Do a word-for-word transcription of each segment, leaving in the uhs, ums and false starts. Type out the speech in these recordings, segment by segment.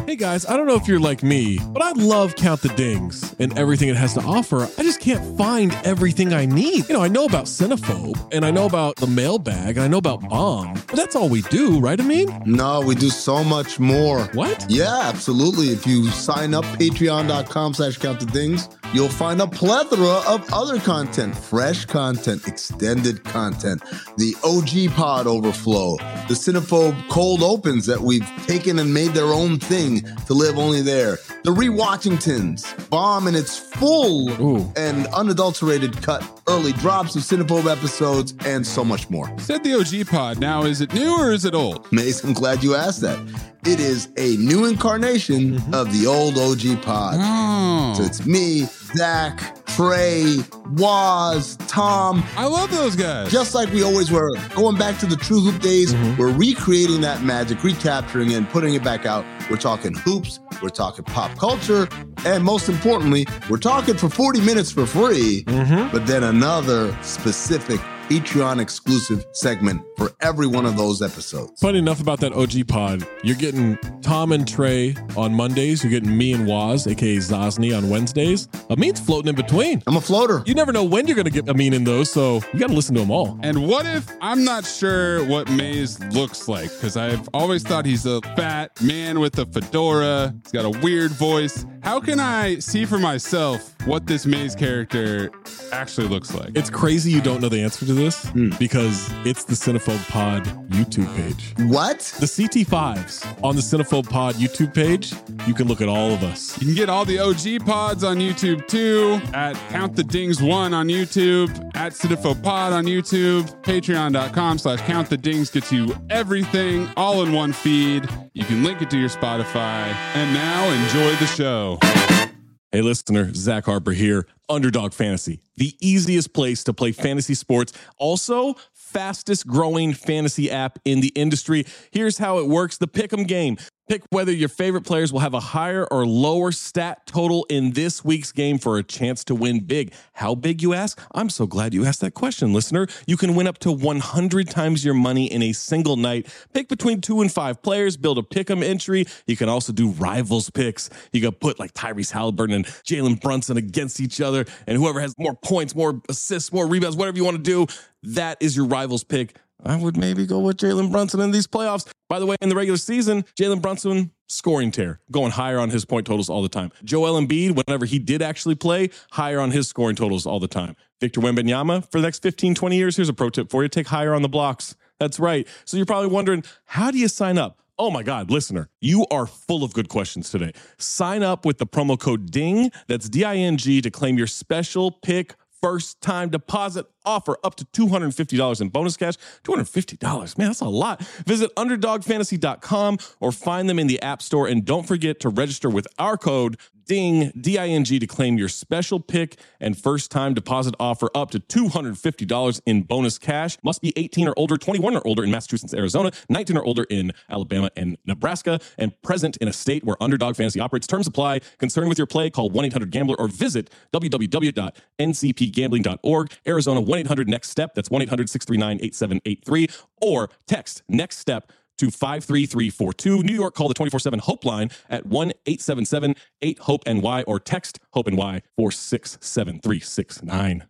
Hey guys, I don't know if you're like me, but I love Count the Dings and everything it has to offer. I just can't find everything I need. You know, I know about Cinephobe, and I know about the mailbag, and I know about Bomb, but that's all we do, right, Amin? No, we do so much more. What? Yeah, absolutely. If you sign up patreon.com slash count the dings, you'll find a plethora of other content, fresh content, extended content, the O G pod overflow, the Cinephobe cold opens that we've taken and made their own thing to live only there, the Rewatchingtons, Bomb in its full Ooh. and unadulterated cut, early drops of Cinephobe episodes, and so much more. Said the O G pod. Now, is it new or is it old? Mace, I'm glad you asked that. It is a new incarnation mm-hmm. of the old O G pod. Oh. So it's me, Zach, Trey, Waz, Tom. I love those guys. Just like we always were. Going back to the True Hoop days, mm-hmm. we're recreating that magic, recapturing it, and putting it back out. We're talking hoops, we're talking pop culture, and most importantly, we're talking for forty minutes for free, mm-hmm. but then another specific Patreon exclusive segment for every one of those episodes. Funny enough about that O G pod, you're getting Tom and Trey on Mondays. You're getting me and Waz, aka Zosny, on Wednesdays. Amin's floating in between. I'm a floater. You never know when you're going to get Amin in those, so you got to listen to them all. And what if I'm not sure what Maze looks like? Because I've always thought he's a fat man with a fedora. He's got a weird voice. How can I see for myself what this Maze character actually looks like? It's crazy you don't know the answer to this mm. because it's the Cinephobe Pod YouTube page. What? The C T fives on the Cinephobe Pod YouTube page. You can look at all of us. You can get all the O G pods on YouTube too, at Count the Dings one on YouTube, at Cinephobe Pod on YouTube, patreon.com slash Count the Dings gets you everything all in one feed. You can link it to your Spotify. And now enjoy the show. Hey listener, Zach Harper here. Underdog Fantasy, the easiest place to play fantasy sports. Also, fastest growing fantasy app in the industry. Here's how it works. The Pick'em game. Pick whether your favorite players will have a higher or lower stat total in this week's game for a chance to win big. How big, you ask? I'm so glad you asked that question, listener. You can win up to one hundred times your money in a single night. Pick between two and five players, build a pick'em entry. You can also do rivals picks. You can put like Tyrese Halliburton and Jalen Brunson against each other, and whoever has more points, more assists, more rebounds, whatever you want to do, that is your rivals pick. I would maybe go with Jalen Brunson in these playoffs. By the way, in the regular season, Jalen Brunson, scoring tear, going higher on his point totals all the time. Joel Embiid, whenever he did actually play, higher on his scoring totals all the time. Victor Wembanyama, for the next fifteen, twenty years, here's a pro tip for you. Take higher on the blocks. That's right. So you're probably wondering, how do you sign up? Oh my God, listener, you are full of good questions today. Sign up with the promo code DING, that's D I N G, to claim your special pick first time deposit offer up to two hundred fifty dollars in bonus cash. two hundred fifty dollars, man, that's a lot. Visit underdog fantasy dot com or find them in the App Store. And don't forget to register with our code DING, D I N G, to claim your special pick and first time deposit offer up to two hundred fifty dollars in bonus cash. Must be eighteen or older, twenty-one or older in Massachusetts, Arizona, nineteen or older in Alabama and Nebraska, and present in a state where Underdog Fantasy operates. Terms apply. Concerned with your play, call one eight hundred gambler or visit w w w dot n c p gambling dot org. Arizona, one eight hundred next step. That's one eight hundred six three nine eight seven eight three. Or text next step to five three three four two. New York, call the twenty-four seven Hope line at one eight seven seven eight hope N Y or text HOPE N Y four six seven three six nine.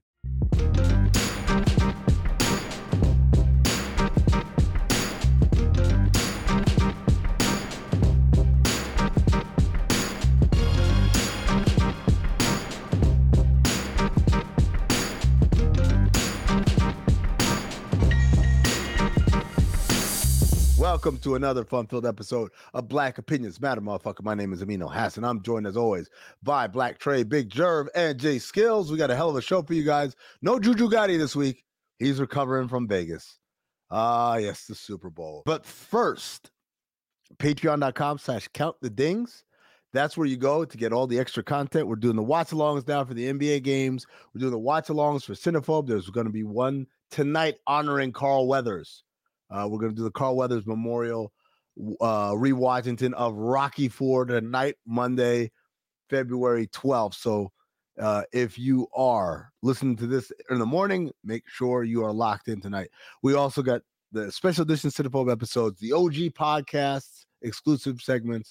Welcome to another fun-filled episode of Black Opinions Matter, motherfucker. My name is Amin Hassan. I'm joined, as always, by Black Trey, Big Jerv, and Jay Skills. We got a hell of a show for you guys. No Juju Gotti this week. He's recovering from Vegas. Ah, uh, yes, the Super Bowl. But first, patreon.com slash count the dings. That's where you go to get all the extra content. We're doing the watch-alongs now for the N B A games. We're doing the watch-alongs for Cinephobe. There's going to be one tonight honoring Carl Weathers. Uh, we're going to do the Carl Weathers Memorial uh, Rewatchington of Rocky Four tonight, Monday, February twelfth. So uh, if you are listening to this in the morning, make sure you are locked in tonight. We also got the special edition Cinephobe episodes, the O G podcasts, exclusive segments.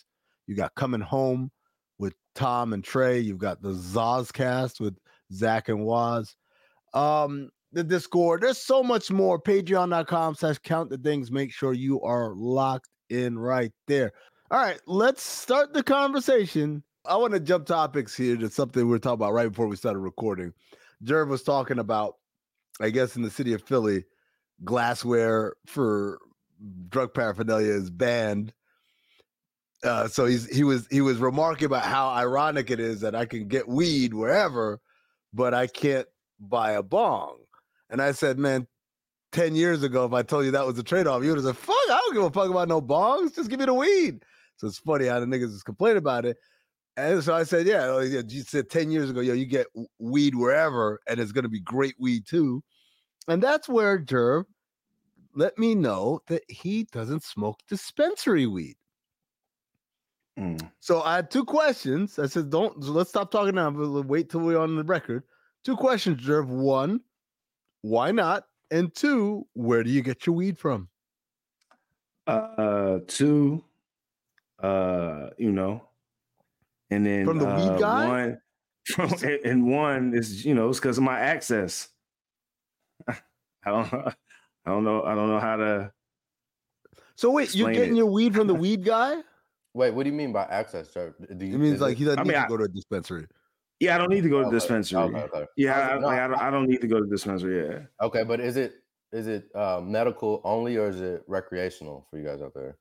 You got Coming Home with Tom and Trey. You've got the Zozcast with Zach and Waz. Um, the Discord. There's so much more. Patreon.com slash count the things. Make sure you are locked in right there. All right, let's start the conversation. I want to jump topics here to something we were talking about right before we started recording. Jerv was talking about, I guess, in the city of Philly, glassware for drug paraphernalia is banned. Uh, so he's he was he was remarking about how ironic it is that I can get weed wherever, but I can't buy a bong. And I said, man, ten years ago, if I told you that was a trade-off, you would have said, fuck, I don't give a fuck about no bongs. Just give me the weed. So it's funny how the niggas is complaining about it. And so I said, yeah, you said ten years ago, yo, you get weed wherever, and it's going to be great weed too. And that's where Jerv let me know that he doesn't smoke dispensary weed. Mm. So I had two questions. I said, don't, so let's stop talking now, but wait till we're on the record. Two questions, Jerv. One, why not? And two, where do you get your weed from? Uh, two, uh, you know, and then from the uh, weed guy. One, from, and one is, you know, it's because of my access. I don't, I don't know, I don't know how to. So wait, you're getting it. your weed from the weed guy? Wait, what do you mean by access, Joe? Do you, it means like it, he doesn't I need mean, to I, go to a dispensary. Yeah, I don't need to go to okay. dispensary. Okay, okay. Yeah, I, no, like, I, don't, I don't need to go to dispensary. Yeah. Okay, but is it is it uh, medical only or is it recreational for you guys out there?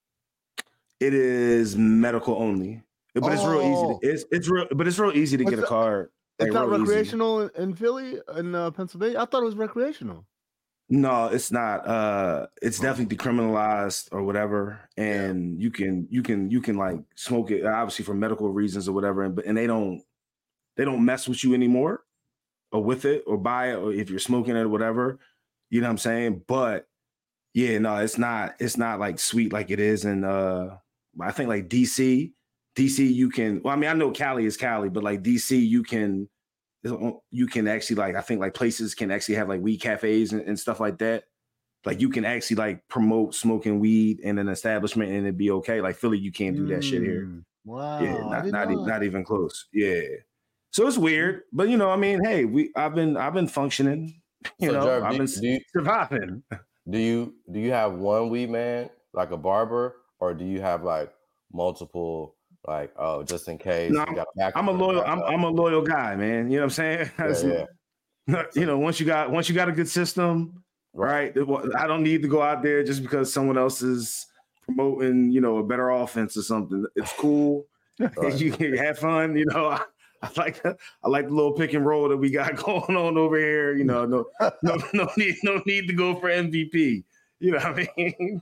It is medical only, but oh. it's real easy. To, it's it's real, but it's real easy to What's get a card. It's like, not recreational easy. in Philly in uh, Pennsylvania. I thought it was recreational. No, it's not. Uh, it's definitely decriminalized or whatever, and yeah. you can you can you can like smoke it obviously for medical reasons or whatever, and but and they don't they don't mess with you anymore, or with it, or buy it, or if you're smoking it or whatever, you know what I'm saying. But yeah, no, it's not it's not like sweet like it is in uh, I think like D C. D C you can. Well, I mean, I know Cali is Cali, but like D C you can. You can actually like I think like places can actually have like weed cafes and, and stuff like that. Like you can actually like promote smoking weed in an establishment and it'd be okay. Like Philly, you can't do that mm, shit here. Wow, yeah, not not, even, not even close. Yeah, so it's weird, but you know, I mean, hey, we I've been I've been functioning. You so, know, Jared, I've been do you, surviving. Do you do you have one weed man like a barber, or do you have like multiple? Like, oh, just in case. No, I'm, I'm a loyal. I'm, I'm a loyal guy, man. You know what I'm saying? Yeah, yeah. You know, once you got once you got a good system, right? I don't need to go out there just because someone else is promoting, you know, a better offense or something. It's cool. Right. You can have fun. You know, I, I like the, I like the little pick and roll that we got going on over here. You know, no, no, no need, no need to go for M V P. You know what I mean?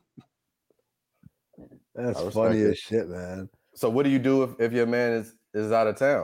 That's funny as shit, man. So what do you do if, if your man is, is out of town?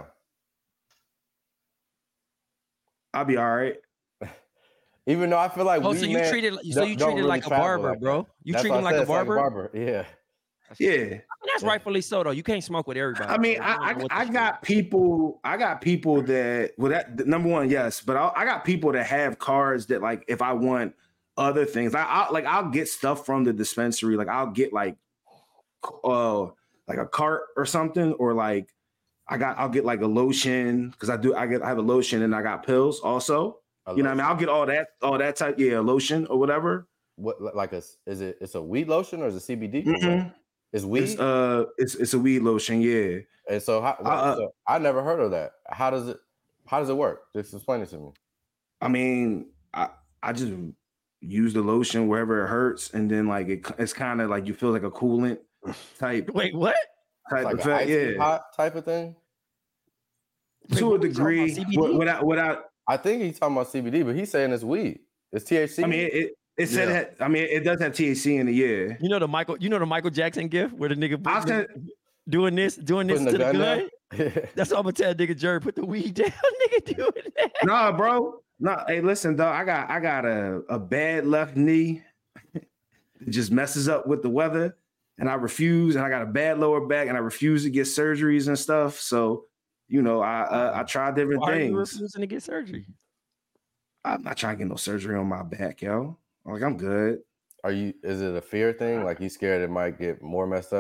I'll be all right. Even though I feel like oh, so you treated so you treated really like a barber, like bro. You treat him like a barber? like a barber. Yeah. Yeah. I mean, that's yeah. rightfully so though. You can't smoke with everybody. I mean, I I, I got people, I got people that well that number one, yes, but I, I got people that have cards that like if I want other things, I I'll, like I'll get stuff from the dispensary, like I'll get like uh like a cart or something, or like I got, I'll get like a lotion because I do, I get, I have a lotion and I got pills also. A you know what I mean? I'll get all that, all that type, yeah, lotion or whatever. What like a, is it, it's a weed lotion or is it C B D? Mm-hmm. It's weed? It's, uh, it's, it's a weed lotion, yeah. And so, how, uh, so I never heard of that. How does it, how does it work? Just explain it to me. I mean, I, I just use the lotion wherever it hurts. And then like, it, it's kind of like you feel like a coolant type. Wait, what? Type like of fact, yeah, hot type of thing. To Wait, a degree, without without. I think he's talking about C B D, but he's saying it's weed. It's T H C. I mean, it it, it said yeah. it. I mean, it does have T H C in it. Yeah. You know the Michael. You know the Michael Jackson gift where the nigga put, said, doing this, doing this to the, the gun. gun? That's what I'm gonna tell nigga Jerry. Put the weed down, nigga. Doing that. Nah, bro. No, hey, listen, dog. I got I got a a bad left knee. It just messes up with the weather. And I refuse, and I got a bad lower back, and I refuse to get surgeries and stuff. So, you know, I uh, I try different Why things. Are you refusing to get surgery? I'm not trying to get no surgery on my back, yo. Like I'm good. Are you? Is it a fear thing? Like you scared it might get more messed up? No,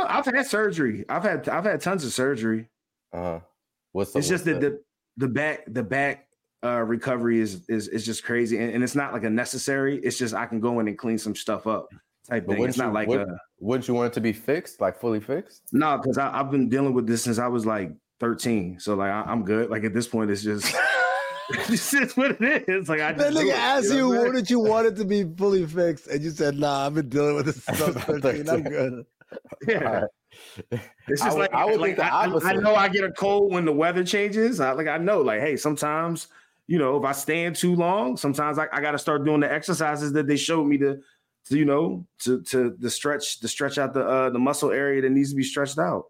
I've had surgery. I've had I've had tons of surgery. Uh huh. What's the, it's just that the the back the back uh, recovery is is is just crazy, and, and it's not like a necessary. It's just I can go in and clean some stuff up type but thing. It's not you, like would, a. Wouldn't you want it to be fixed, like fully fixed? No, because I've been dealing with this since I was like thirteen. So like I, I'm good. Like at this point, it's just. This is what it is. Like I that nigga asked you, you know wouldn't you want it to be fully fixed, and you said, "Nah, I've been dealing with this since thirteen. I'm good." Yeah, it's just I, like I would like, think the I, opposite. I know I get a cold when the weather changes. I like I know, like, hey, sometimes you know if I stand too long, sometimes I, I got to start doing the exercises that they showed me to, to you know, to to the stretch, to stretch out the uh, the muscle area that needs to be stretched out.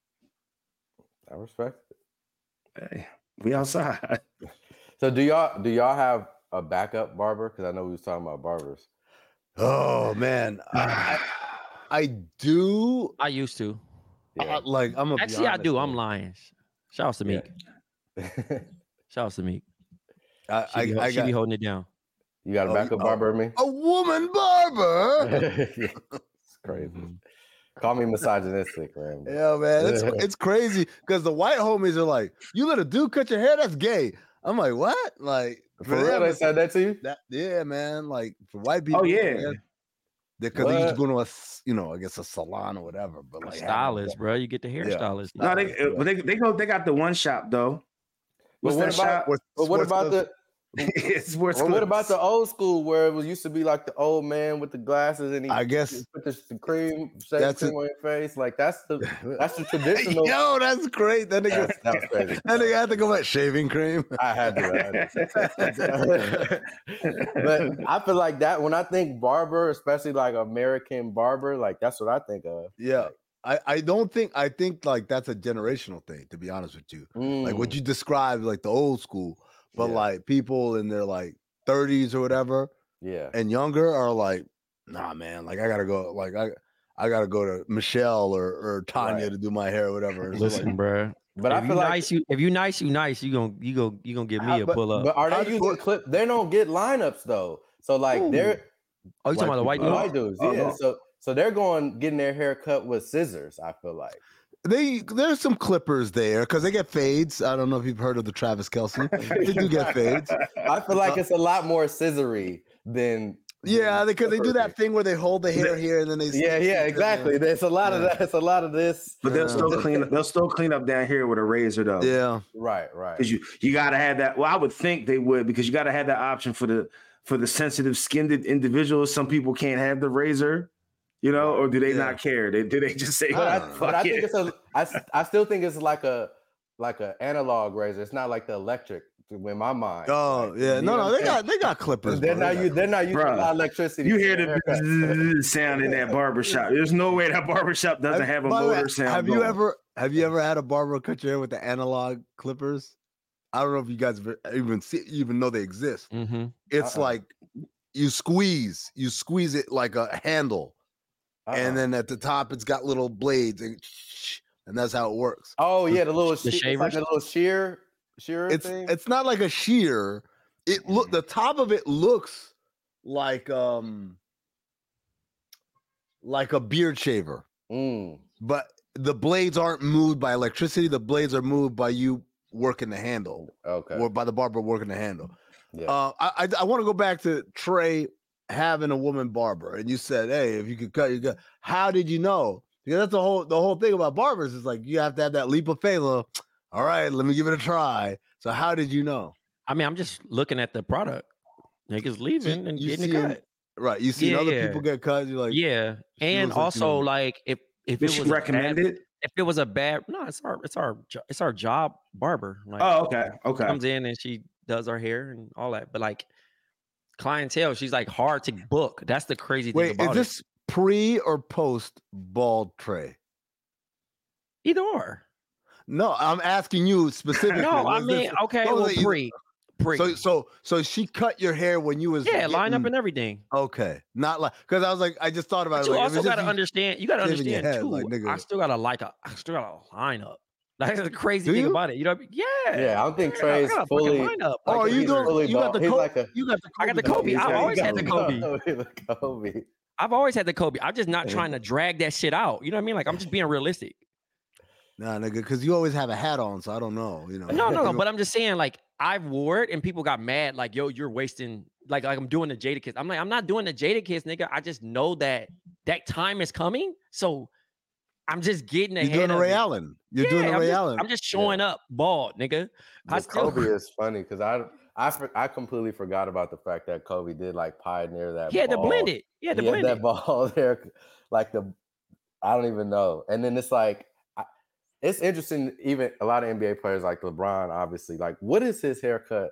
I respect it. Hey, we outside. So do y'all do y'all have a backup barber? Because I know we was talking about barbers. Oh man, I, I do. I used to. Yeah. I, like I'm a actually I do. Man. I'm lying. Shout out to Meek. Yeah. Shout out to Meek. I she be, I, I she got, be holding it down. You got a backup oh, barber, me? A woman barber. It's crazy. Call me misogynistic, man. Yeah, man, it's it's crazy because the white homies are like, "You let a dude cut your hair? That's gay." I'm like, what? Like, for real? They said that to you? That, yeah, man. Like for white people. Oh yeah. Because they used to go to a, you know, I guess a salon or whatever. But like, stylist, bro, you get the hairstylist. Yeah. No, they, but they they go. They got the one shop though. What's but what about? Shop? But what about the? It's sports. Well, what about the old school where it was used to be like the old man with the glasses and he I guess put the, the cream, shave cream on your face? Like that's the that's the traditional. Yo, that's great. That nigga, that was crazy. That nigga had to go back shaving cream. I had to. I had to. But I feel like that when I think barber, especially like American barber, like that's what I think of. Yeah. I, I don't think I think like that's a generational thing, to be honest with you. Mm. Like what you described, like the old school. But yeah. like people in their like thirties or whatever, yeah, and younger are like, nah, man, like I gotta go, like I, I gotta go to Michelle or or Tanya right. to do my hair or whatever. Listen, like, bro, but if I feel you like nice, you if you nice, you nice, you gonna you go you gonna give me I, a but, pull up. But are they using clip? They don't get lineups though. So like Ooh. they're oh, you talking about the white dudes? White dudes, yeah. Oh, no. So so they're going getting their hair cut with scissors. I feel like. They there's some clippers there because they get fades. I don't know if you've heard of the Travis Kelce. They do get fades. I feel like it's a lot more scissory than yeah, because they do that thing where they hold the hair here and then they yeah yeah exactly. There's a lot yeah. of that. It's a lot of this, but they'll still clean. They'll still clean up down here with a razor though. Yeah, right, right. Because you you gotta have that. Well, I would think they would because you gotta have that option for the for the sensitive skinned individuals. Some people can't have the razor. You know, or do they yeah. not care? They do they just say? But I, fuck but I it. think it's a. I, I still think it's like a like a analog razor. It's not like the electric. In my mind. Oh like, yeah, no, no, they got they got clippers. They're bro. not you. They're not using Bruh, electricity. You hear the sound in that barbershop. There's no way that barbershop doesn't have a motor way, sound. Have going. you ever have you ever had a barber cut your hair with the analog clippers? I don't know if you guys even see even know they exist. Mm-hmm. It's uh-uh. like you squeeze, you squeeze it like a handle. Uh-huh. And then at the top, it's got little blades, and, and that's how it works. Oh yeah, the little the she- it's like a little shear, shear it's, thing. It's not like a shear. It look the top of it looks like um like a beard shaver, mm. but the blades aren't moved by electricity. The blades are moved by you working the handle, okay, or by the barber working the handle. Yeah. Uh, I I, I want to go back to Trey having a woman barber, and you said, hey, if you could cut your gut, how did you know? Because that's the whole the whole thing about barbers is like you have to have that leap of faith. All right, let me give it a try. So how did you know? I mean, I'm just looking at the product. Niggas leaving so and getting it cut. Right. You see yeah, other yeah. people get cut. You're like, yeah. And also, like, like, if if it was recommended, if it was a bad, no, it's our it's our it's our job barber. Like, oh, okay, okay. Comes in and she does our hair and all that, but like. Clientele, she's like hard to book. That's the crazy thing Wait, about is this it. pre or post bald Trey? Either or. No, I'm asking you specifically. No, I mean, this, okay, well, pre, pre. So, so, so she cut your hair when you was yeah, getting, line up and everything. Okay, not like because I was like, I just thought about but it. You like, also got to understand. You got to understand head, too. Like, I still got to like a. I still got to line up. That's the crazy Do thing you? about it. You know? Yeah. Yeah, I don't think Trey's fully. Lineup. Oh, like, you doing? You got the Kobe. like a, You got the Kobe. I got the Kobe. I always had the Kobe. The Kobe. I've always had the Kobe. I'm just not trying to drag that shit out. You know what I mean? Like I'm just being realistic. Nah, nigga, because you always have a hat on, so I don't know. You know. No, no, no. But I'm just saying, like I've wore it, and people got mad. Like, yo, you're wasting. Like, like I'm doing the Jadakiss. I'm like, I'm not doing the Jadakiss, nigga. I just know that that time is coming. So I'm just getting ahead. You're doing a Ray it. Allen. You're yeah, doing a I'm Ray just, Allen. I'm just showing yeah. up bald, nigga. I still... Kobe is funny because I. I, I completely forgot about the fact that Kobe did like pioneer that. He had ball. to blend it. He had to he blend had it. that ball there, like the, I don't even know. And then it's like, I, it's interesting. Even a lot of N B A players like LeBron, obviously, like, what is his haircut?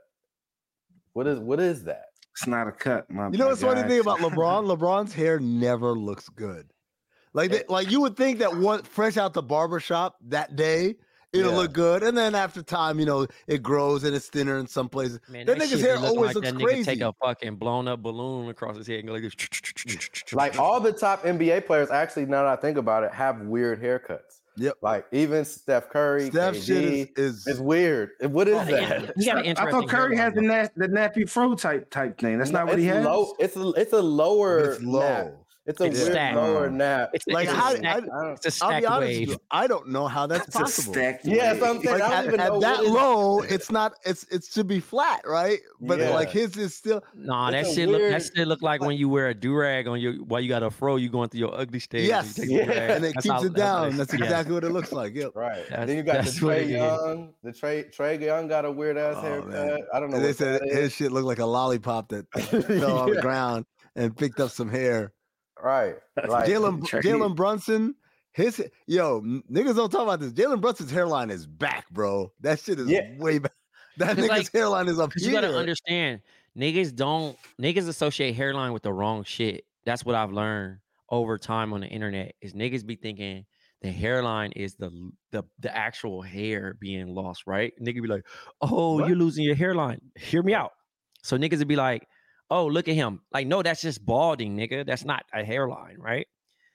What is what is that? It's not a cut, my. You know my what's funny guy. thing about LeBron? LeBron's hair never looks good. Like, they, like you would think that one fresh out the barbershop that day. It'll yeah. look good, and then after time, you know, it grows and it's thinner in some places. Man, that, that nigga's hair always like looks that crazy. Nigga take a fucking blown up balloon across his head and go like this. Like all the top N B A players, actually, now that I think about it, have weird haircuts. Yep. Like even Steph Curry, Steph K D, shit is, is it's weird. What is that? He got an I thought Curry had the na- the nappy fro type type thing. That's no, not what he has. Low, it's a it's a lower. It's low. Nap. It's a it's weird stacked. lower nap. It's like it's how a stack, I, it's a stack I'll be honest wave. with you, I don't know how that's it's possible. Yeah, so I'm saying like I don't at, even at know that low, it's not. It's it should be flat, right? But yeah. like his is still. Nah, that shit weird, look. That shit look like when you wear a do rag on your while you got a fro. You going through your ugly stage. Yes, and, yeah. and it that's keeps how, it down. That's, That's yeah. exactly what it looks like. Yep. Right. That's, then you got the Trae Young. The Trae Trae Young got a weird ass Oh, haircut. man. I don't know. And they what said that his is. shit looked like a lollipop that fell on the ground and picked up some hair. Right. Like, Jalen Jalen Brunson, his yo niggas don't talk about this. Jalen Brunson's hairline is back, bro. That shit is yeah. way back. That nigga's like, hairline is up here. You gotta understand, niggas don't niggas associate hairline with the wrong shit. That's what I've learned over time on the internet. Is niggas be thinking the hairline is the the the actual hair being lost, right? Nigga be like, oh, what? You're losing your hairline. Hear me out. So niggas would be like, oh, look at him. Like, no, that's just balding, nigga. That's not a hairline, right?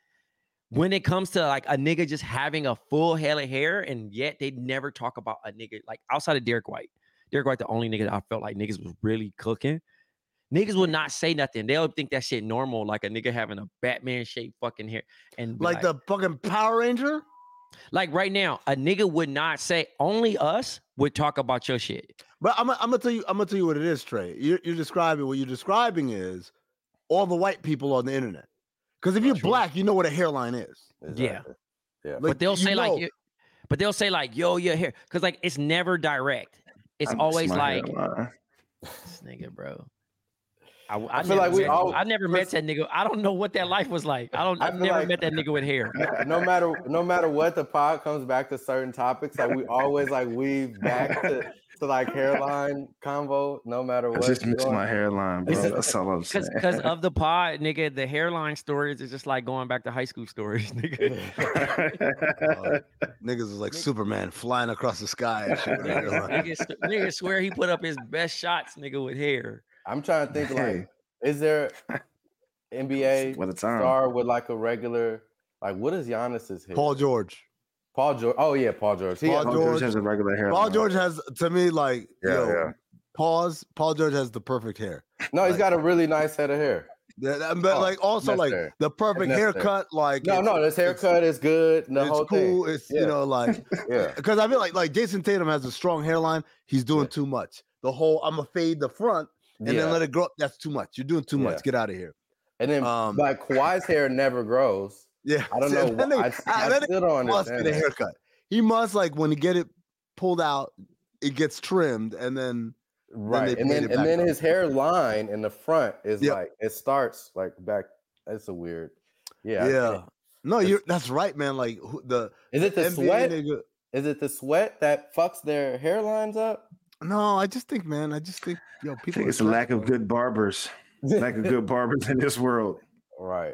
When it comes to like a nigga just having a full head of hair, and yet they never talk about a nigga like outside of Derek White. Derek White, the only nigga that I felt like niggas was really cooking. Niggas would not say nothing. They'll think that shit normal, like a nigga having a Batman shaped fucking hair. And like, like the fucking Power Ranger? Like right now, a nigga would not say, only us would talk about your shit. But I'm, I'm gonna tell you, I'm gonna tell you what it is, Trey. You're, you're describing what you're describing is all the white people on the internet. Because if you're True. black, you know what a hairline is. Exactly. Yeah, yeah. Like, but they'll say know. like, but they'll say like, yo, your hair, because like it's never direct. It's I'm always like, this nigga, bro. I, I, I feel like we met, all. I never met that nigga. I don't know what that life was like. I don't. I've never like, met that nigga with hair. No matter, no matter what, the pod comes back to certain topics. Like we always like weave back to, to like hairline convo. No matter what. I just miss my hairline, bro. That's all I'm saying. Because of the pod, nigga, the hairline stories is just like going back to high school stories, nigga. uh, niggas is like Superman flying across the sky. And shit niggas, niggas swear he put up his best shots, nigga, with hair. I'm trying to think, like, is there N B A star with like a regular, like, what is Giannis's hair? Paul George. Paul George. Oh yeah, Paul George. Paul, Paul George, George has a regular hair. Paul George has, to me, like, yeah, yo, yeah. pause. Paul George has the perfect hair. No, he's like, got a really nice head of hair. Yeah, but oh, like also like hair. the perfect haircut. Like no, no, this haircut is good. The it's whole cool. Thing. It's yeah. you know like yeah. Because I feel like like Jason Tatum has a strong hairline. He's doing yeah. too much. The whole I'm gonna fade the front and yeah. then let it grow up. That's too much. You're doing too much. Yeah. Get out of here. And then um, like Kawhi's hair never grows. Yeah, I don't know. Then I, I, I still don't must understand. Get a haircut. He must like when you get it pulled out, it gets trimmed and then. Right, then and then and then up. his hairline in the front is yep. like it starts like back. It's a weird, yeah, yeah. No, you're that's right, man. Like the is it the N B A sweat? Nigga, is it the sweat that fucks their hairlines up? No, I just think, man, I just think, yo, people. I think it's a lack of good barbers, lack of good barbers in this world. Right.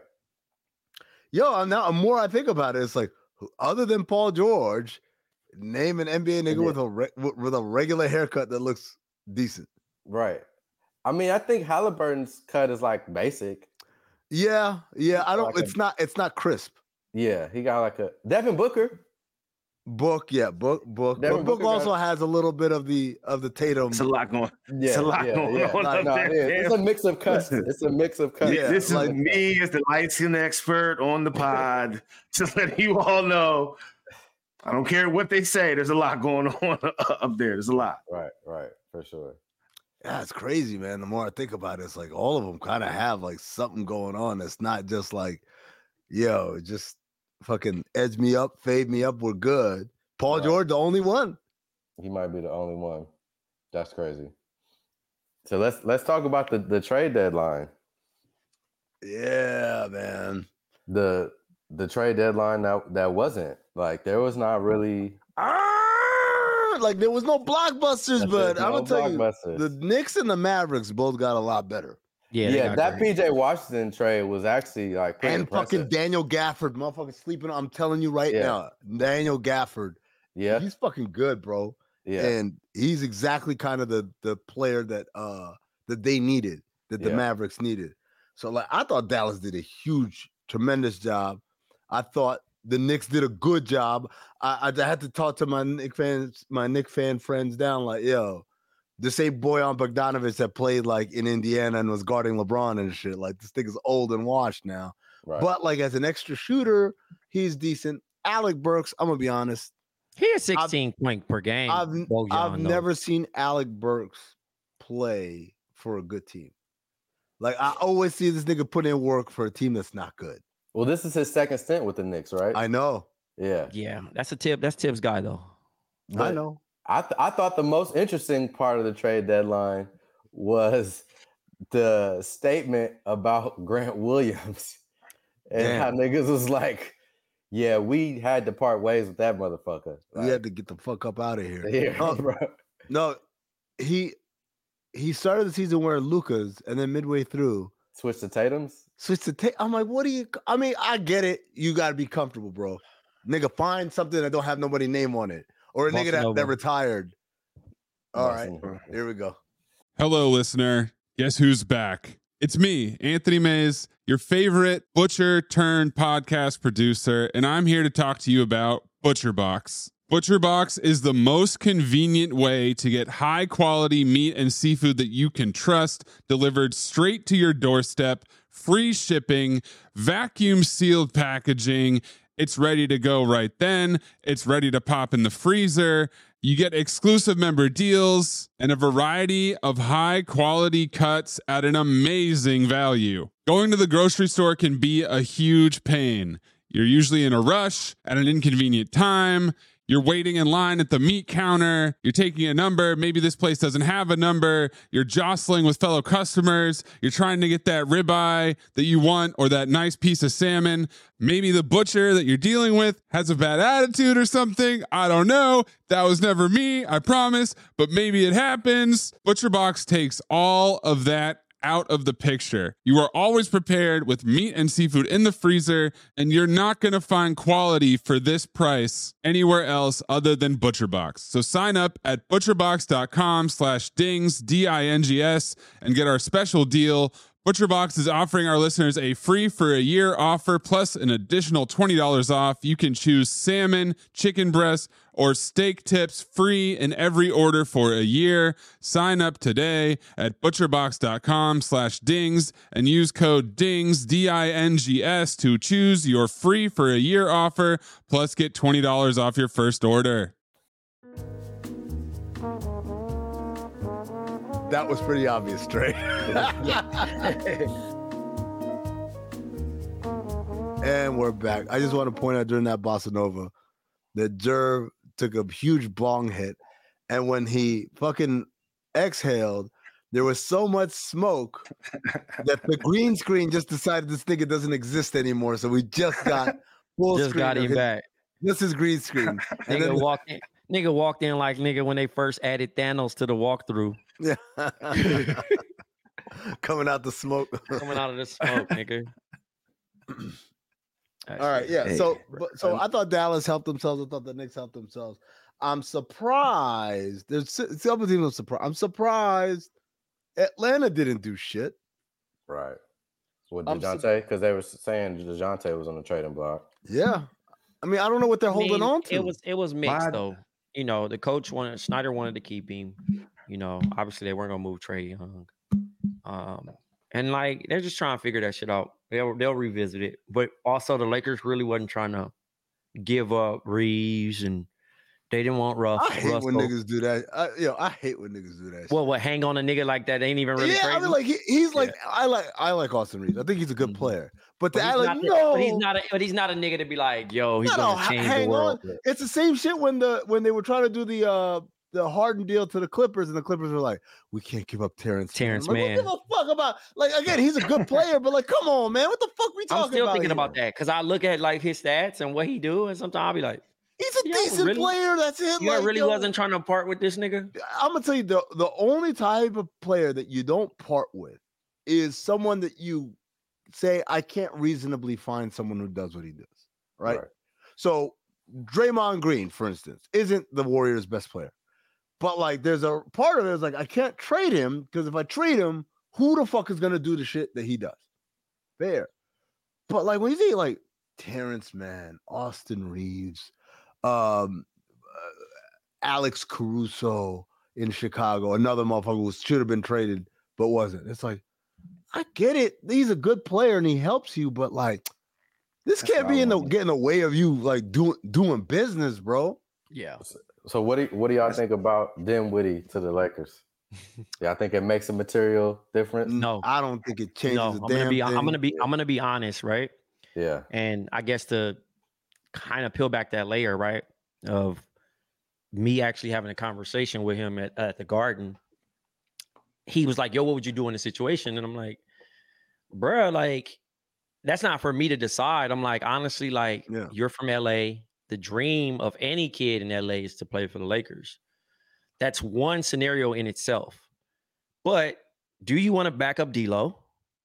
Yo, now the more I think about it, it's like other than Paul George, name an N B A nigga yeah. with a re- with a regular haircut that looks decent. Right. I mean, I think Halliburton's cut is like basic. Yeah, yeah. I don't. Like it's a, not. It's not crisp. Yeah, he got like a Devin Booker. Book, yeah, book, book. Devin But book Booker also got- has a little bit of the of the Tatum. It's a lot going. Yeah, it's a lot yeah, going yeah. on. No, up no, there, it is. It's a man. mix of cuts. Listen. It's a mix of cuts. Yeah, this like- is me as the light skin expert on the pod. Just letting you all know. I don't care what they say. There's a lot going on up there. There's a lot. Right, right, for sure. Yeah, it's crazy, man. The more I think about it, it's like all of them kind of have like something going on. It's not just like, yo, just fucking edge me up, fade me up. We're good. Paul Right. George, the only one. He might be the only one. That's crazy. So let's let's talk about the, the trade deadline. Yeah, man. The the trade deadline that that wasn't like there was not really Ah, like there was no blockbusters, That's but it, I'm no gonna tell you, blockbusters. the Knicks and the Mavericks both got a lot better. Yeah, they yeah, got that great. P J Washington trade was actually like pretty And impressive. fucking Daniel Gafford, motherfucker sleeping. I'm telling you right Yeah. now, Daniel Gafford, yeah, he's fucking good, bro. yeah, And he's exactly kind of the the player that uh that they needed, that the Yeah. Mavericks needed. So like I thought Dallas did a huge, tremendous job. I thought the Knicks did a good job. I, I had to talk to my Knick fans, my Knick fan friends down, like, yo, this ain't Bojan Bogdanovic that played like in Indiana and was guarding LeBron and shit. Like this thing is old and washed now. right. But like as an extra shooter, he's decent. Alec Burks, I'm gonna be honest. He has sixteen point per game. I've Bojan, I've though. never seen Alec Burks play for a good team. Like I always see this nigga put in work for a team that's not good. well, this is his second stint with the Knicks, right? I know. yeah, Yeah, that's a tip. That's Tibbs guy though. I But know. I th- I thought the most interesting part of the trade deadline was the statement about Grant Williams and Damn. how niggas was like, yeah, we had to part ways with that motherfucker. We had to get the fuck up out of here. yeah, No, bro. no, he he started the season wearing Luca's, and then midway through Switch to Tatum's. switched to take. I'm like, what do you? I mean, I get it. You got to be comfortable, bro. Nigga, find something that don't have nobody name on it, or a nigga that, Boston that Nova. retired. All right, Boston. here we go. Hello, listener. Guess who's back? It's me, Anthony Mays, your favorite butcher turned podcast producer, and I'm here to talk to you about ButcherBox. ButcherBox is the most convenient way to get high quality meat and seafood that you can trust delivered straight to your doorstep, free shipping, vacuum sealed packaging. It's ready to go right then. It's ready to pop in the freezer. You get exclusive member deals and a variety of high quality cuts at an amazing value. Going to the grocery store can be a huge pain. You're usually in a rush at an inconvenient time. You're waiting in line at the meat counter. You're taking a number. Maybe this place doesn't have a number. You're jostling with fellow customers. You're trying to get that ribeye that you want or that nice piece of salmon. Maybe the butcher that you're dealing with has a bad attitude or something. I don't know. That was never me, I promise. But maybe it happens. ButcherBox takes all of that out of the picture. You are always prepared with meat and seafood in the freezer, and you're not going to find quality for this price anywhere else other than ButcherBox. So sign up at butcherbox.com slash dings, D I N G S, and get our special deal. ButcherBox is offering our listeners a free for a year offer plus an additional twenty dollars off. You can choose salmon, chicken breast, or steak tips free in every order for a year. Sign up today at butcherbox.com slash dings and use code DINGS, D I N G S, to choose your free for a year offer plus get twenty dollars off your first order. That was pretty obvious, Trey. And we're back. I just want to point out during that Bossa Nova that Jerv took a huge bong hit, and when he fucking exhaled, there was so much smoke that the green screen just decided this nigga doesn't exist anymore. So we just got full Just screen got of him his- back. This is green screen. And Nigga then- walked in. Nigga walked in like nigga when they first added Thanos to the walkthrough. Yeah. Coming out the smoke. Coming out of the smoke, nigga. All right, yeah. Hey, so, but, so I thought Dallas helped themselves. I thought the Knicks helped themselves. I'm surprised. There's s- some teams I'm surprised. I'm surprised Atlanta didn't do shit. Right. With I'm su- DeJounte, because they were saying DeJounte was on the trading block. Yeah, I mean, I don't know what they're I holding mean, on to. it was it was mixed My- though. You know, the coach wanted Snyder wanted to keep him. You know, obviously they weren't gonna move Trae Young. Um, and like they're just trying to figure that shit out. They'll they'll revisit it. But also the Lakers really wasn't trying to give up Reeves, and they didn't want Ruff. I hate when Russell. niggas do that. I, yo, I hate when niggas do that. Well, shit. what hang on a nigga like that ain't even really yeah, crazy. I mean, like he, he's like Yeah. I like I like Austin Reeves. I think he's a good Mhm. player. But, but, the, he's I like not the- no, but he's not a, but he's not a nigga to be like, yo, he's no, no, gonna ha- change hang the world. on. It's the same shit when the when they were trying to do the uh the Harden deal to the Clippers, and the Clippers were like, we can't give up Terrence. Terrence Mann. I'm like, Mann. Who give a fuck about? Like again, he's a good player, but like, come on, man, what the fuck we talking I'm still about? thinking here? about that because I look at like his stats and what he do, and sometimes I'll be like, He's a Yo, decent really? player. That's it. you like, really yo, wasn't trying to part with this nigga. I'm gonna tell you the the only type of player that you don't part with is someone that you say I can't reasonably find someone who does what he does, right? Right. So Draymond Green, for instance, isn't the Warriors' best player, but like there's a part of it is like I can't trade him because if I trade him, who the fuck is gonna do the shit that he does? Fair, but like when you see like Terrence Mann, Austin Reeves, um. uh, Alex Caruso in Chicago, another motherfucker who should have been traded but wasn't. It's like, I get it. He's a good player and he helps you, but like, this That's can't what I be in the want. get in the way of you like doing doing business, bro. Yeah. So what do what do y'all think about Dinwiddie to the Lakers? Yeah, I think it makes a material difference. No. I don't think it changes No, a I'm damn gonna be thing. I'm gonna be I'm gonna be honest, right? Yeah, And I guess to kind of peel back that layer, right? Of me actually having a conversation with him at, at the Garden. He was like, yo, what would you do in this situation? And I'm like, bruh, like, that's not for me to decide. I'm like, honestly, like, Yeah. you're from L A. The dream of any kid in L A is to play for the Lakers. That's one scenario in itself. But do you want to back up D'Lo?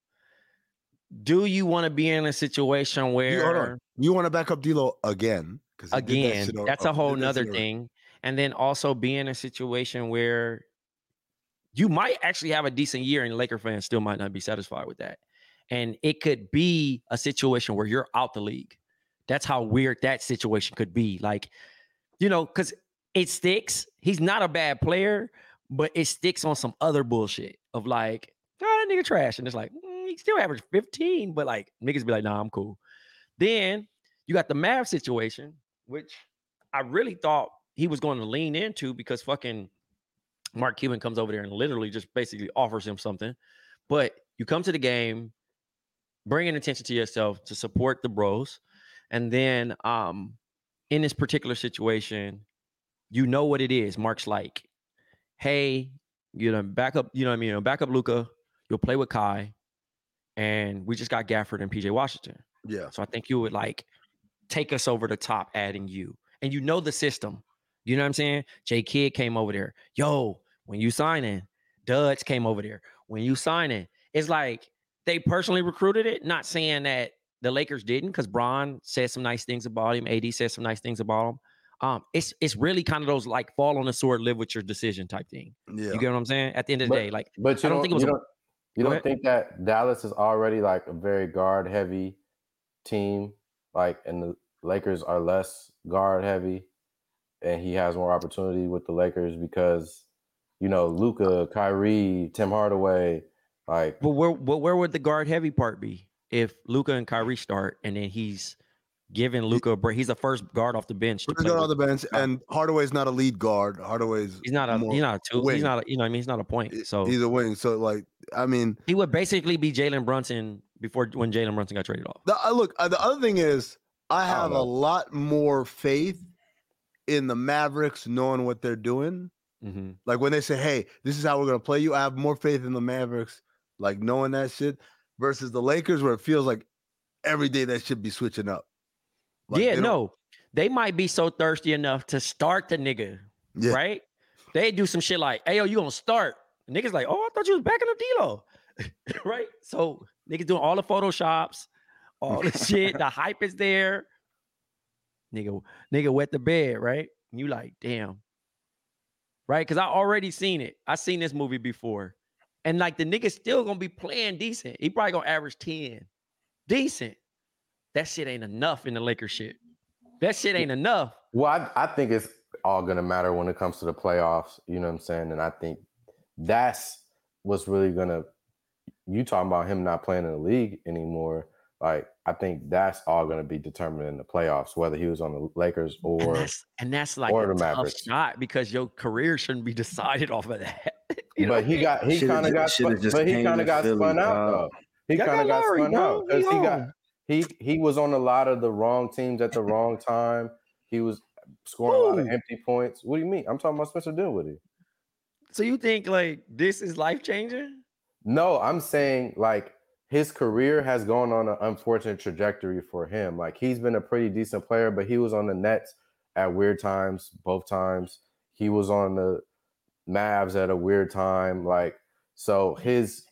Do you want to be in a situation You, where hold on. You want to back up D'Lo again? 'Cause he did that again, shit al- that's uh, a he whole did that nother shit already. thing. And then also be in a situation where you might actually have a decent year and Laker fans still might not be satisfied with that. And it could be a situation where you're out the league. That's how weird that situation could be. Like, you know, because it sticks. He's not a bad player, but it sticks on some other bullshit of like, oh, that nigga trash. And it's like, mm, he still averaged fifteen, but like niggas be like, nah, I'm cool. Then you got the Mav situation, which I really thought he was going to lean into because fucking Mark Cuban comes over there and literally just basically offers him something. But you come to the game, bringing attention to yourself to support the bros. And then um, in this particular situation, you know what it is. Mark's like, hey, you know, back up, you know what I mean? You know, back up Luka. You'll play with Kai. And we just got Gafford and P J Washington. Yeah. So I think you would like take us over the top, adding you. And you know the system. You know what I'm saying? J Kidd came over there. Yo, when you signing, Duds came over there. When you signing, it's like they personally recruited it. Not saying that the Lakers didn't, because Bron said some nice things about him. A D said some nice things about him. Um, it's it's really kind of those like fall on the sword, live with your decision type thing. Yeah. You get what I'm saying? At the end of the but, day, like but you I don't don't think it was you a- don't, you Go don't ahead. think that Dallas is already like a very guard heavy team, like, and the Lakers are less guard heavy, and he has more opportunity with the Lakers because you know Luka, Kyrie, Tim Hardaway, like. But where but where would the guard heavy part be if Luka and Kyrie start and then he's giving Luka a break? He's the first guard off the bench. To Luka's play not on with. the bench, and Hardaway's not a lead guard. Hardaway's He's not a more he's not a two. wing. He's not a, you know what I mean he's not a point. So He's a wing. So like, I mean, he would basically be Jalen Brunson before when Jalen Brunson got traded off. the, uh, look. Uh, the other thing is, I I don't have a know. lot more faith in the Mavericks knowing what they're doing. Mm-hmm. Like when they say, "Hey, this is how we're gonna play you," I have more faith in the Mavericks, like knowing that shit, versus the Lakers, where it feels like every day that should be switching up. Like, yeah, they don't- no, they might be so thirsty enough to start the nigga, Yeah. right? They do some shit like, "Hey, yo, you gonna start?" The niggas like, "Oh, I thought you was backing up D'Lo," right? So niggas doing all the photoshops, all the shit. The hype is there. Nigga, nigga wet the bed, right? And you like, damn, right? Because I already seen it. I seen this movie before, and like the nigga still gonna be playing decent. He probably gonna average ten, decent. That shit ain't enough in the Lakers shit. That shit ain't enough. Well, I, I think it's all gonna matter when it comes to the playoffs. You know what I'm saying? And I think that's what's really gonna. You talking about him not playing in the league anymore? Like, I think that's all gonna be determined in the playoffs, whether he was on the Lakers or and that's, and that's like or a the tough Mavericks. shot because your career shouldn't be decided off of that. You know but he got he Shoulda kind of ju- got shoulda spun, just but he came kind of to got Philly, spun out dog. though. He Y'all kind of got got Lowry, spun bro. out because He he got home. he he was on a lot of the wrong teams at the wrong time. He was scoring a lot of Who? empty points. What do you mean? I'm talking about Spencer Dinwiddie. So you think like this is life changing? No, I'm saying like his career has gone on an unfortunate trajectory for him. Like he's been a pretty decent player, but he was on the Nets at weird times, both times. He was on the Mavs at a weird time. Like, so his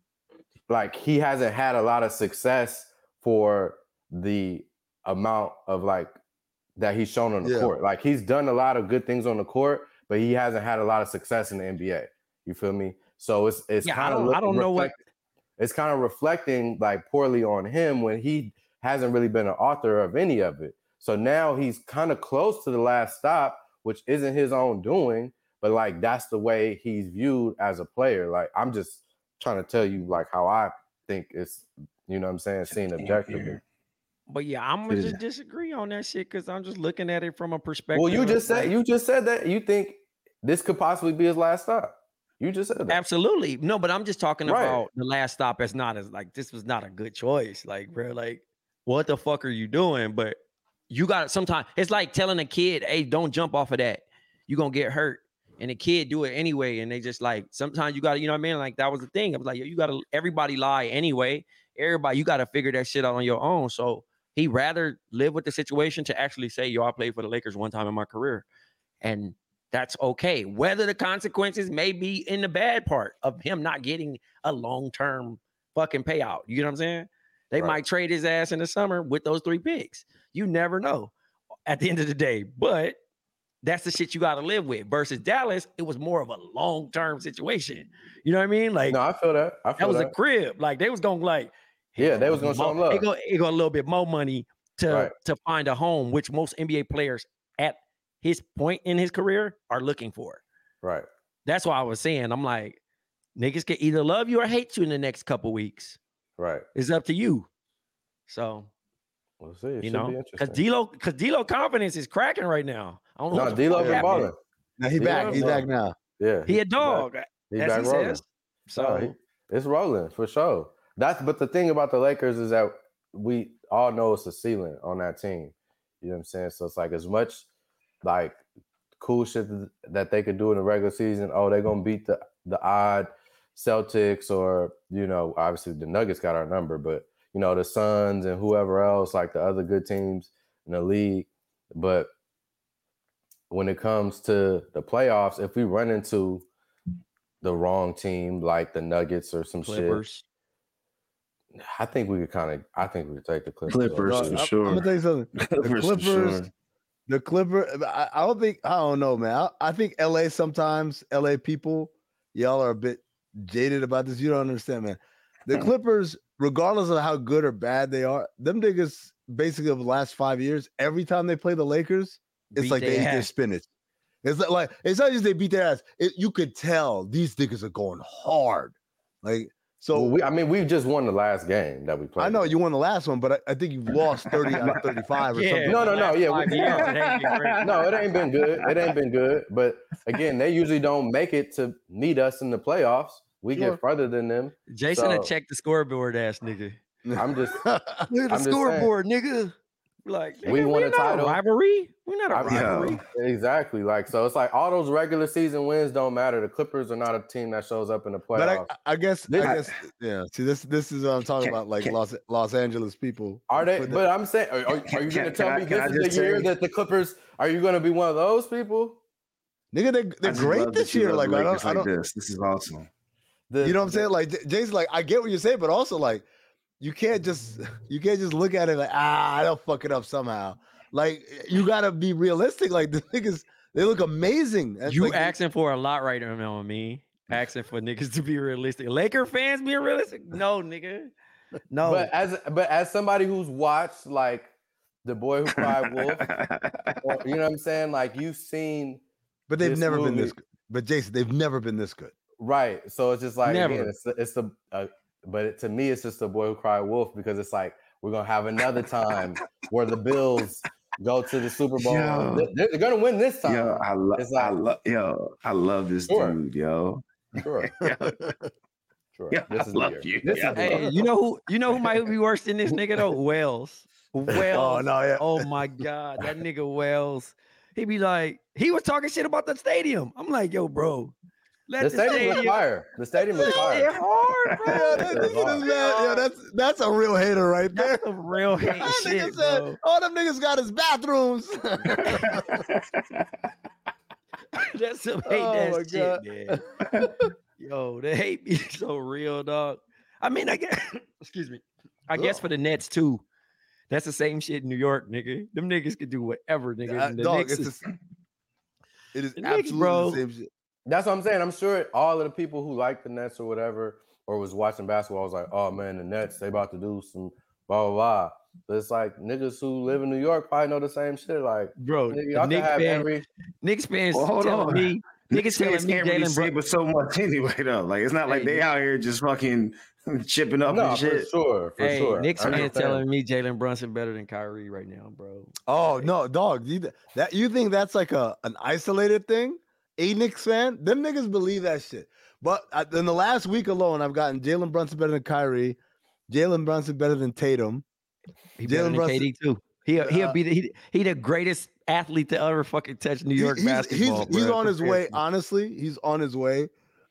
like he hasn't had a lot of success for the amount of like that he's shown on the Yeah. court. Like he's done a lot of good things on the court, but he hasn't had a lot of success in the N B A. You feel me? So it's it's Yeah, I kind of don't- I don't know what- it's kind of reflecting like poorly on him when he hasn't really been an author of any of it. So now he's kind of close to the last stop, which isn't his own doing, but like that's the way he's viewed as a player. Like I'm just trying to tell you like how I think it's, you know what I'm saying, seen objectively. But yeah, I'm gonna Shoulda- just disagree on that shit because I'm just looking at it from a perspective. Well, you of, just said like, you just said that you think this could possibly be his last stop. You just said that. absolutely no, but I'm just talking Right. about the last stop as not as like this was not a good choice. Like, bro, like what the fuck are you doing? But you got sometimes it's like telling a kid, hey, don't jump off of that. You're gonna get hurt. And the kid do it anyway. And they just like sometimes you gotta, you know what I mean? Like that was the thing. I was like, yo, you gotta everybody lie anyway. Everybody, you gotta figure that shit out on your own. So he rather live with the situation to actually say, yo, I played for the Lakers one time in my career. And that's okay. Whether the consequences may be in the bad part of him not getting a long-term fucking payout. You know what I'm saying? They Right. might trade his ass in the summer with those three picks. You never know at the end of the day. But that's the shit you got to live with. Versus Dallas, it was more of a long-term situation. You know what I mean? Like No, I feel that. I feel that was that. a crib. Like they was going to like, Yeah, they was gonna show him love. It go, it go a little bit more money to, Right. to find a home, which most N B A players at his point in his career are looking for. Right. That's why I was saying, I'm like, niggas can either love you or hate you in the next couple weeks. Right. It's up to you. So, We'll see. It you should know, be because interesting. D'Lo, because D'Lo confidence is cracking right now. I don't know. No, what the D'Lo fuck been happened. balling. Now he He back. was He's done. back now. Yeah. He a back. dog, He as back he rolling. says. So, No, he- it's rolling for sure. That's but the thing about the Lakers is that we all know it's a ceiling on that team. You know what I'm saying? So it's like as much like cool shit that they could do in the regular season. Oh, they're gonna beat the the odd Celtics or you know, obviously the Nuggets got our number, but you know, the Suns and whoever else, like the other good teams in the league. But when it comes to the playoffs, if we run into the wrong team like the Nuggets or some Clippers. shit, I think we could kind of. I think we could take the Clippers. Clippers. over. For I'm, sure. I'm gonna tell you something. The Clippers for Clippers, sure. the Clipper. I, I don't think. I don't know, man. I, I think L A sometimes. L A people, y'all are a bit jaded about this. You don't understand, man. The Clippers, regardless of how good or bad they are, them niggas basically over the last five years, every time they play the Lakers, it's Beat like they they eat their ass. spinach. It's not like it's not just they beat their ass. It, you could tell these niggas are going hard. Like so. Well, we, I mean, we just won the last game that we played. I know you won the last one, but I, I think you've lost thirty out of thirty-five or Yeah, something. No, no, no. last Yeah, five we- years, it ain't been great. No, it ain't been good. It ain't been good. But again, they usually don't make it to meet us in the playoffs. We Sure. get further than them. Jason had So- checked the scoreboard, ass nigga. I'm just. Look at the I'm just saying. scoreboard, nigga. Like, We nigga, won we're a not title. rivalry. We're not a I'm- rivalry. Exactly. Like so, it's like all those regular season wins don't matter. The Clippers are not a team that shows up in the But playoffs. I, I guess, This- I guess, yeah. See, this, this is what I'm talking Can- about, like can- Los Los Angeles people. Are they? Put the- But I'm saying, are, are, are Can- you going to can- tell can I- me can I this is just the year say- that the Clippers? Are you going to be one of those people? Nigga, they, I they're just great love this that you year. love Like the I Lakers don't, I like don't. this. This is awesome. The- You know what I'm saying? Like J- Jason's like, I get what you're saying, but also like, you can't just, you can't just look at it like, ah, I don't fuck it up somehow. Like you gotta be realistic. Like the niggas, they look amazing. That's You like, asking for a lot right now on me. Asking for niggas to be realistic. Laker fans being realistic? No, nigga. No. But as but as somebody who's watched like The Boy Who Cried Wolf. Or, you know what I'm saying? Like you've seen, but they've this never been movie. this good. But Jason, they've never been this good. Right. So it's just like Never. again, it's the, it's the uh, but it, to me, it's just The Boy Who Cried Wolf because it's like we're gonna have another time where the Bills go to the Super Bowl. Yo. They're, they're gonna win this time. Yo, I love, It's like- I love, yo, I love this Sure. dude, yo. Sure. Yo, Sure. yo, This I is love the you. year. This yo. is the year. Hey, you know who? You know who might be worse than this nigga though? Wells. Wells. Oh no, yeah. Oh my God, that nigga Wells. He be like, he was talking shit about the stadium. I'm like, yo, bro. Let The the, stadium was fire. The stadium was It fire. hard, bro. Yeah, that- this hard. is man, yo, that's that's a real hater right there. That's some real hate That nigga shit, said, bro. all them niggas got his bathrooms. That's some hate Oh ass my shit, man. Yo, the hate be so real, dog. I mean, I guess, excuse me. I guess Ugh. for the Nets too. That's the same shit in New York, nigga. Them niggas could do whatever, nigga. Uh, And the dog, Knicks it's is- a- it is The Knicks, absolutely bro. the same shit. That's what I'm saying. I'm sure all of the people who like the Nets or whatever, or was watching basketball, was like, "Oh man, the Nets, they about to do some blah blah blah." But it's like niggas who live in New York probably know the same shit. Like, bro, nigga, the y'all can Knicks have fan, every. Knicks fans Well, hold telling on. me, niggas telling me can't really Jalen say Brunson. but so much anyway, though. Like it's not like Hey, they Nick- out here just fucking chipping up No, and for shit. sure, for Hey, sure. Knicks I'm fans just saying. telling me Jalen Brunson better than Kyrie right now, bro. Oh no, dog. You, that you think that's like a an isolated thing? A Knicks fan? Them niggas believe that shit. But uh, in the last week alone, I've gotten Jalen Brunson better than Kyrie, Jalen Brunson better than Tatum. He better Jalen than Brunson- K D too. He he'll Uh, be the, he, he the greatest athlete to ever fucking touch New He- York he's, basketball. He's, he's bro. on his way. Compared to- Honestly, he's on his way.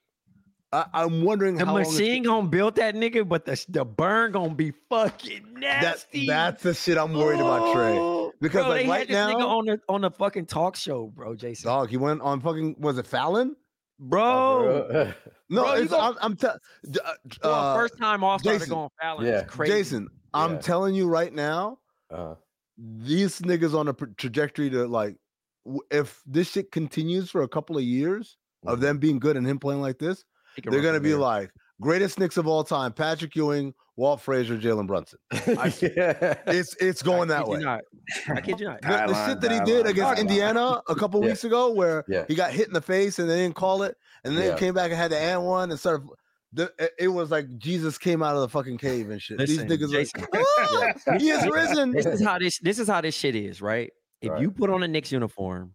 I, I'm wondering The how long it's- machine gonna build that nigga, but the the burn gonna be fucking that, nasty. that's the shit I'm worried about, Trey. Oh, Because, bro, like, they right had this nigga now- on the on the fucking talk show, bro, Jason. Dog, he went on fucking was it Fallon? Bro, Oh, bro. No, Bro, you it's, go- I'm, I'm telling bro, uh, first time All Star to Jason. go on Fallon. Yeah. Is crazy. Jason. I'm Yeah. telling you right now, uh, these niggas on a pr- trajectory to like, w- if this shit continues for a couple of years of Mhm. them being good and him playing like this, He can they're run gonna from be there. like greatest Knicks of all time: Patrick Ewing, Walt Frazier, Jalen Brunson. yeah. It's it's going I that kid you way. not. I kid you not. The, the Guideline, shit that he did guideline, against guideline. Indiana a couple Yeah. weeks ago, where Yeah. he got hit in the face and they didn't call it, and then Yeah. he came back and had the and one and started. The, it- it was like Jesus came out of the fucking cave and shit. Listen, These niggas Jason. like, "Ah, he is risen. This is how this this is how this shit is, right? If Right. you put on a Knicks uniform,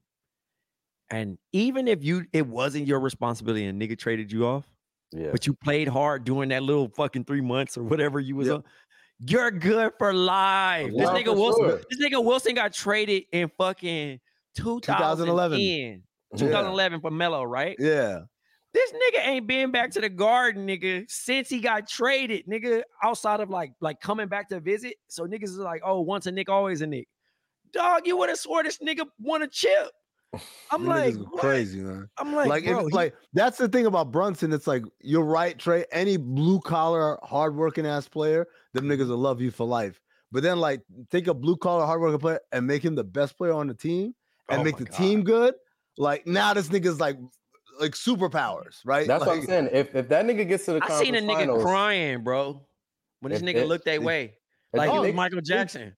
and even if you it wasn't your responsibility and nigga traded you off, Yeah. but you played hard during that little fucking three months or whatever you was Yep. on, you're good for life. This Yeah, nigga for Wilson, sure. this nigga Wilson got traded in fucking two thousand eleven, eleven. two thousand eleven for Melo, right? Yeah. This nigga ain't been back to the Garden, nigga, since he got traded, nigga, outside of like like coming back to visit. So niggas is like, oh, once a Nick, always a Nick. Dog, you would have swore this nigga won a chip. I'm Them like, niggas are what? crazy, man. I'm like, Like, bro, if, he- like that's the thing about Brunson. It's like you're right, Trey. Any blue collar, hardworking ass player, them niggas will love you for life. But then, like, take a blue collar, hardworking player and make him the best player on the team, and Oh make my the team God. good. Like now, this nigga's like, like superpowers, right? That's what I'm Like, saying. If if that nigga gets to the I conference seen a nigga finals, crying, bro, when this If nigga it- looked that if- way, if like the he was Knicks- Michael Jackson.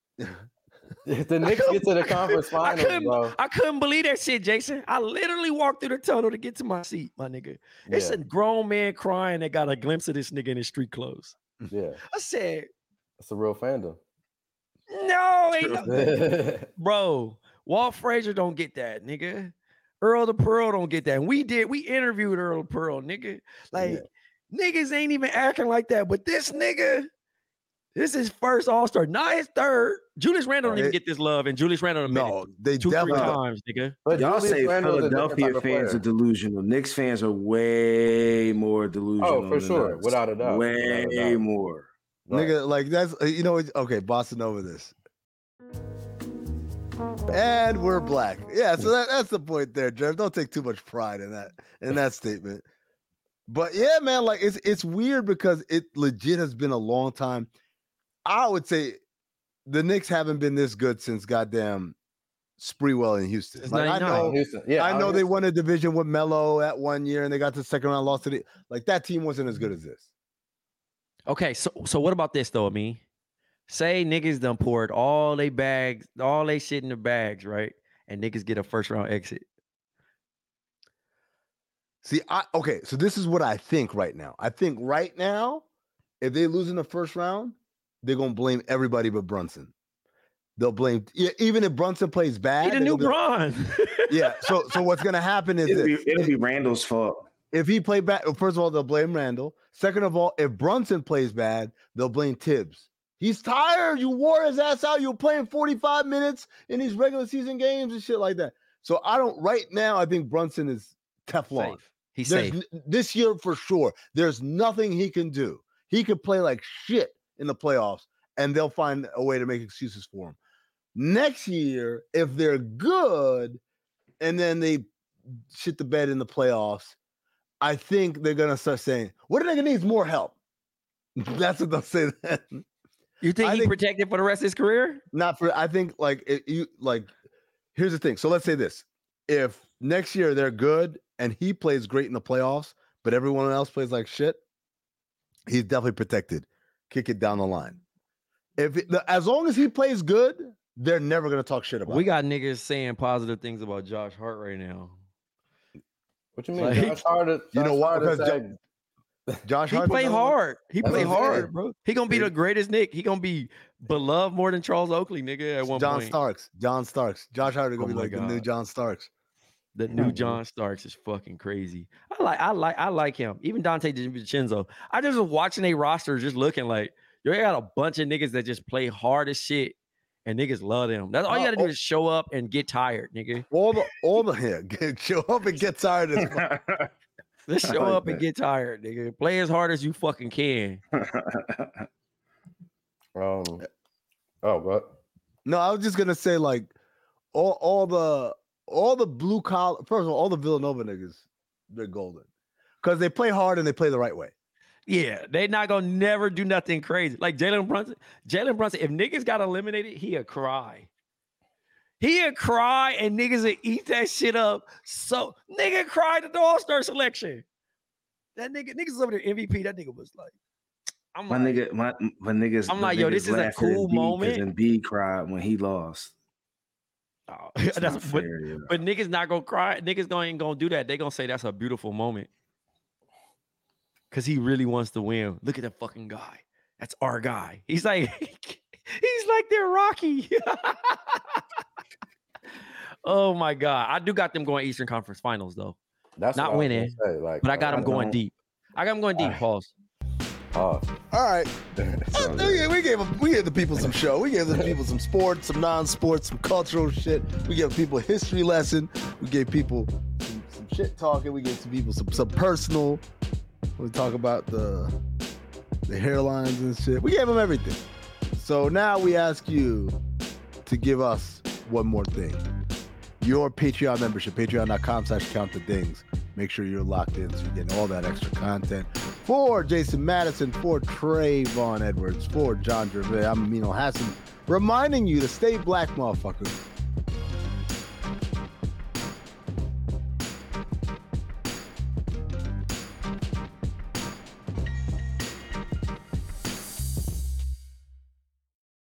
if the Knicks get to the conference I finals, couldn't, bro. I couldn't believe that shit, Jason. I literally walked through the tunnel to get to my seat, my nigga. It's Yeah, a grown man crying that got a glimpse of this nigga in his street clothes. yeah, I said, it's a real fandom. no, ain't no, yeah, bro. Walt Frazier don't get that, nigga. Earl the Pearl don't get that. And we did, we interviewed Earl the Pearl, nigga. Like, niggas ain't even acting like that. But this nigga, this is first All-Star, not his third. Julius Randle don't even It- get this love, and Julius Randle done made no, it they two, three definitely. times, nigga. But Y'all Julius say Randle's a different Philadelphia type of fans player. are delusional. Knicks fans are way more delusional. Oh, for than sure, us. without a doubt, Way without a doubt. more. Right. Nigga, like that's uh, you know what- okay, bossing over this. And we're black. Yeah, so that, that's the point there, Jeff. Don't take too much pride in that in that statement. But yeah, man, like it's it's weird because it legit has been a long time. I would say the Knicks haven't been this good since goddamn Spreewell in Houston. Since Like, I ninety-nine. know, Houston. Yeah, I know out they Houston. won a division with Melo at one year and they got to the second round, lost to the like that team wasn't as good as this. Okay, so so what about this though, me? Say niggas done poured all they bags, all they shit in the bags, right? And niggas get a first round exit. See, I okay, so this is what I think right now. I think right now, if they lose in the first round, they're gonna blame everybody but Brunson. They'll blame yeah, even if Brunson plays bad. He the new Bron. Yeah. So so what's gonna happen is It'll be, this. it'll be Randall's fault. If he played bad, well, first of all, they'll blame Randall. Second of all, if Brunson plays bad, they'll blame Tibbs. He's tired. You wore his ass out. You were playing forty-five minutes in these regular season games and shit like that. So I don't right now, I think Brunson is Teflon. Safe. He's There's, safe. This year for sure. There's nothing he can do. He could play like shit in the playoffs, and they'll find a way to make excuses for him. Next year, if they're good, and then they shit the bed in the playoffs, I think they're gonna start saying, "What are they gonna need? More help." That's what they'll say then. You think I he think- protected for the rest of his career? Not for. I think like it, you like. Here's the thing. So let's say this: if next year they're good and he plays great in the playoffs, but everyone else plays like shit, he's definitely protected. Kick it down the line. If it, as long as he plays good, they're never gonna talk shit about. We him. got niggas saying positive things about Josh Hart right now. What you mean? Like- Josh Hart, You Josh know why? Hart Because said- Josh He Hart's play another one. hard. He That's play what I'm saying. hard, bro. He gonna be the greatest Nick. He gonna be beloved more than Charles Oakley, nigga. At one John point, Starks. John Starks. Josh Hart is gonna Oh be my like the new God. John Starks. the new John Starks is fucking crazy. I like, I like, I like him. Even Dante DiVincenzo. I just was watching a roster, just looking like you got a bunch of niggas that just play hard as shit, and niggas love them. That's all you Uh, got to do oh. is show up and get tired, nigga. All the all the yeah, get, show up and get tired as fuck. Let's I show like up and that. get tired, nigga. Play as hard as you fucking can. Um, oh, what? No, I was just gonna say like all all the all the blue collar. First of all, all the Villanova niggas, they're golden because they play hard and they play the right way. Yeah, they not gonna never do nothing crazy. Like Jalen Brunson. Jalen Brunson, if niggas got eliminated, he'll cry. He'll cry and niggas will eat that shit up. So nigga cried at the All-Star selection. That nigga, niggas over there M V P. That nigga was like, I'm My like, nigga, my, my niggas. I'm my like, yo, niggas this is a laughed at cool Embiid 'cause moment. Embiid cried when he lost. oh, It's that's not but, fair, yeah. but niggas not gonna cry. Niggas gonna ain't gonna do that. They gonna say that's a beautiful moment. Cause he really wants to win. Look at that fucking guy. That's our guy. He's like, he's like they're Rocky. Oh my God. I do got them going Eastern Conference Finals though. That's Not what I was winning, gonna say, like, But I got uh, them going don't- deep. I got them going deep. Alright. Pause. pause. All right, So, Uh, we, we gave we gave the people some show. We gave the people some sports, some non-sports, some cultural shit. We gave people a history lesson. We gave people some, some shit talking. We gave some people some some personal. We talk about the the hairlines and shit. We gave them everything. So now we ask you to give us one more thing. Your Patreon membership, patreon.com slash count the dings. Make sure you're locked in so you're getting all that extra content. For Jason Madison, for Trayvon Edwards, for John Gervais, I'm Amino Hassan, reminding you to stay black, motherfuckers.